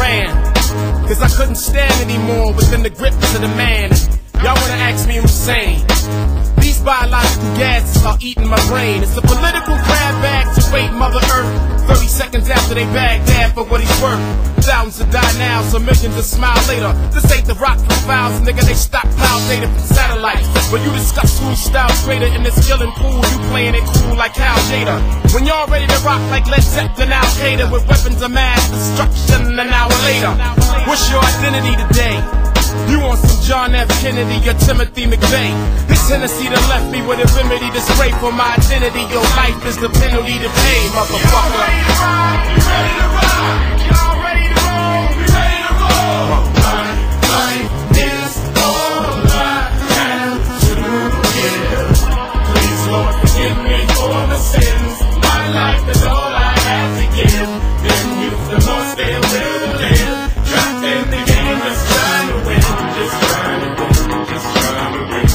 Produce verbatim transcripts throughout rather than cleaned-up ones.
ran, cause I couldn't stand anymore within the grips of the man. Y'all wanna ask me I'm insane? These biological gases are eating my brain. It's a political grab bag to wait Mother Earth. Thirty seconds after they bag dad for what he's worth. Thousands to die now, so millions to smile later. This ain't the rock profiles, nigga, they stockpile data from satellites. But you discuss who's style greater in this killing pool, you playing it cool like Hal Jada. When y'all ready to rock like Led Zeppelin, Al Qaeda, with weapons of mass destruction an hour later. What's your identity today? You want some John F. Kennedy or Timothy McVeigh? This Hennessy that left me with a remedy to spray for my identity. Your life is the penalty to pay, motherfucker. You ready to rock? You ready to rock? Y'all ready to roll? We ready to roll? My life is all I have to give. Please, Lord, forgive me for the sins. My life is all I have to give. Then you, the more they will live. Trapped in the game, just trying to win. Just trying to win, just trying to win.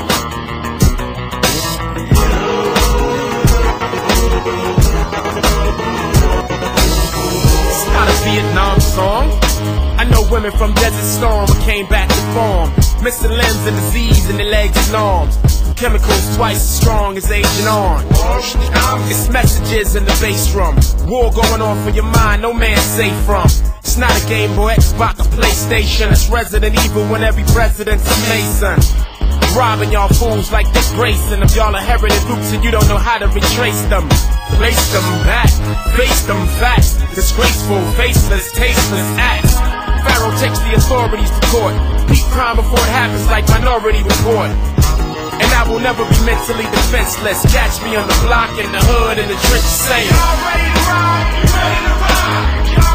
It's not a Vietnam song. I know women from Desert Storm who came back to form, missing limbs and disease in their legs and arms. Chemicals twice as strong as Agent Orange. It's messages in the bass drum. War going on for your mind, no man safe from. It's not a Game Boy, Xbox, or PlayStation. It's Resident Evil when every president's a Mason. Robbing y'all fools like Dick Grayson. If y'all inherited roots and you don't know how to retrace them, place them back, face them facts. Disgraceful, faceless, tasteless acts. Pharaoh takes the authorities to court. Peep crime before it happens like Minority Report. And I will never be mentally defenseless. Catch me on the block, in the hood, in the trenches saying, y'all ready to rock? You ready to rock?